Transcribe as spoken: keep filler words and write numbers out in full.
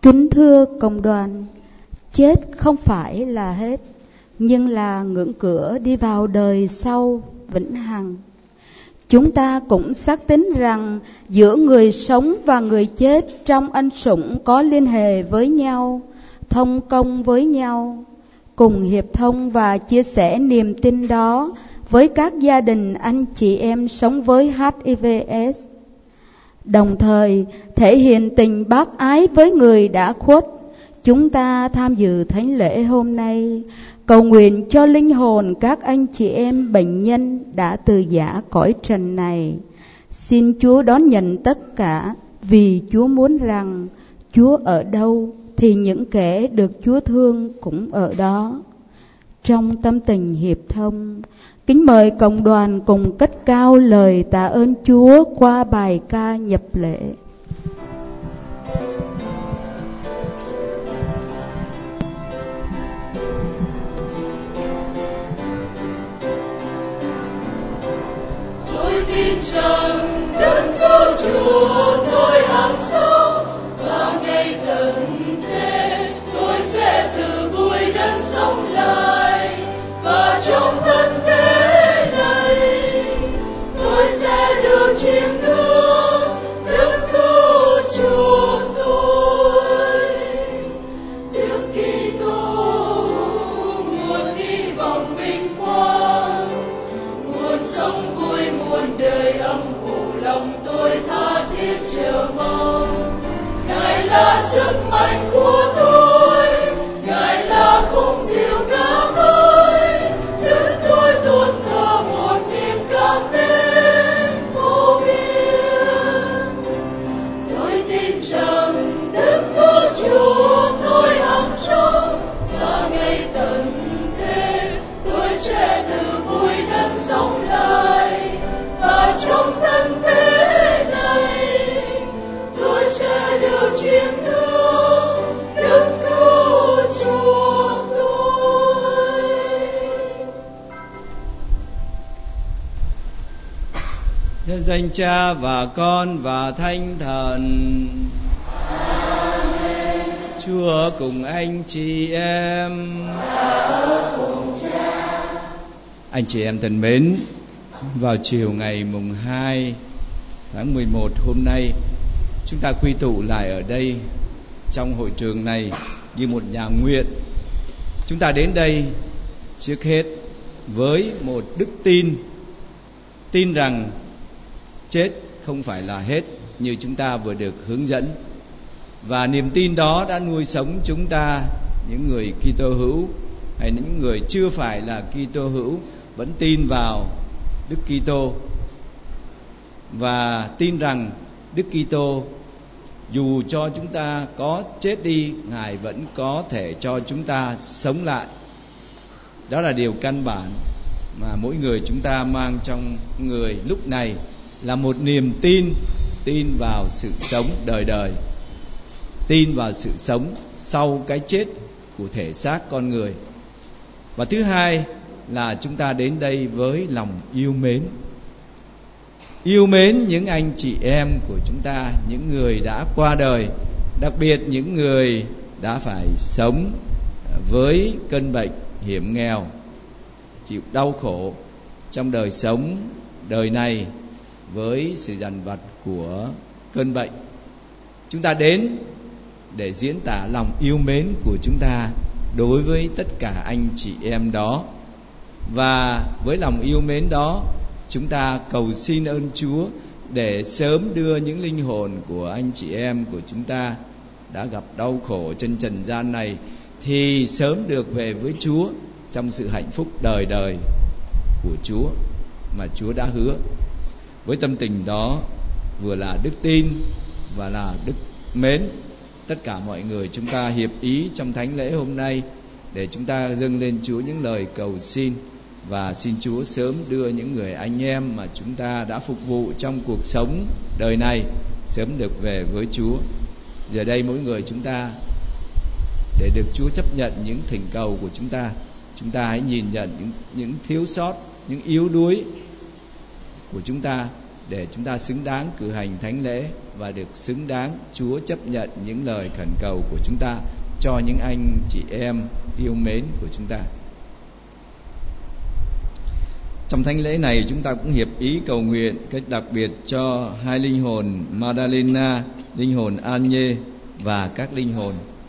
Kính thưa cộng đoàn, chết không phải là hết, nhưng là ngưỡng cửa đi vào đời sau vĩnh hằng. Chúng ta cũng xác tín rằng giữa người sống và người chết trong ân sủng có liên hệ với nhau, thông công với nhau, cùng hiệp thông và chia sẻ niềm tin đó với các gia đình anh chị em sống với hát i vê ết. Đồng thời thể hiện tình bác ái với người đã khuất, chúng ta tham dự thánh lễ hôm nay, cầu nguyện cho linh hồn các anh chị em bệnh nhân đã từ giã cõi trần này. Xin Chúa đón nhận tất cả, vì Chúa muốn rằng Chúa ở đâu thì những kẻ được Chúa thương cũng ở đó. Trong tâm tình hiệp thông, kính mời cộng đoàn cùng cất cao lời tạ ơn Chúa qua bài ca nhập lễ. Tôi tin rằng đấng cứu Chúa tôi hằng sống, và ngày tận thế tôi sẽ từ bụi đất sống lại, và trong thân thế này tôi sẽ được chiêm ngưỡng đấng cứu Chúa tôi. Đức Kitô nguồn hy vọng vinh quang, nguồn sống vui muôn đời âm ủ lòng tôi tha thiết chờ mong. Ngài là sức mạnh của tôi, Ngài là khung diệu ca mới, đứng tôi tôn thờ một niềm cảm mến vô biên. Tôi tin rằng Đức Cứu Chúa tôi hằng sống, và ngày tận thế tôi sẽ từ bụi đất sống lại, và trong thân thế này tôi sẽ được chiêm ngưỡng Đức Cứu Chúa tôi. Nhân danh Cha và Con và Thánh Thần. Amen. Chúa cùng anh chị em. Ở cùng Cha. Anh chị em thân mến, vào chiều ngày mùng hai tháng mười một hôm nay, chúng ta quy tụ lại ở đây trong hội trường này như một nhà nguyện. Chúng ta đến đây trước hết với một đức tin, tin rằng chết không phải là hết như chúng ta vừa được hướng dẫn. Và niềm tin đó đã nuôi sống chúng ta, những người Kitô hữu hay những người chưa phải là Kitô hữu vẫn tin vào Đức Kitô và tin rằng Đức Kitô dù cho chúng ta có chết đi, Ngài vẫn có thể cho chúng ta sống lại. Đó là điều căn bản mà mỗi người chúng ta mang trong người lúc này, là một niềm tin, tin vào sự sống đời đời, tin vào sự sống sau cái chết của thể xác con người. Và thứ hai là chúng ta đến đây với lòng yêu mến. Yêu mến những anh chị em của chúng ta, những người đã qua đời, đặc biệt những người đã phải sống với cơn bệnh hiểm nghèo, chịu đau khổ trong đời sống đời này với sự dằn vặt của cơn bệnh. Chúng ta đến để diễn tả lòng yêu mến của chúng ta đối với tất cả anh chị em đó. Và với lòng yêu mến đó, chúng ta cầu xin ơn Chúa để sớm đưa những linh hồn của anh chị em của chúng ta đã gặp đau khổ trên trần gian này thì sớm được về với Chúa trong sự hạnh phúc đời đời của Chúa mà Chúa đã hứa. Với tâm tình đó, vừa là đức tin và là đức mến, tất cả mọi người chúng ta hiệp ý trong thánh lễ hôm nay để chúng ta dâng lên Chúa những lời cầu xin, và xin Chúa sớm đưa những người anh em mà chúng ta đã phục vụ trong cuộc sống đời này sớm được về với Chúa. Giờ đây mỗi người chúng ta, để được Chúa chấp nhận những thỉnh cầu của chúng ta, chúng ta hãy nhìn nhận những, những thiếu sót, những yếu đuối của chúng ta để chúng ta xứng đáng cử hành thánh lễ và được xứng đáng Chúa chấp nhận những lời khẩn cầu của chúng ta cho những anh chị em yêu mến của chúng ta. Trong thánh lễ này chúng ta cũng hiệp ý cầu nguyện cách đặc biệt cho hai linh hồn Madalena, linh hồn Anye và các linh hồn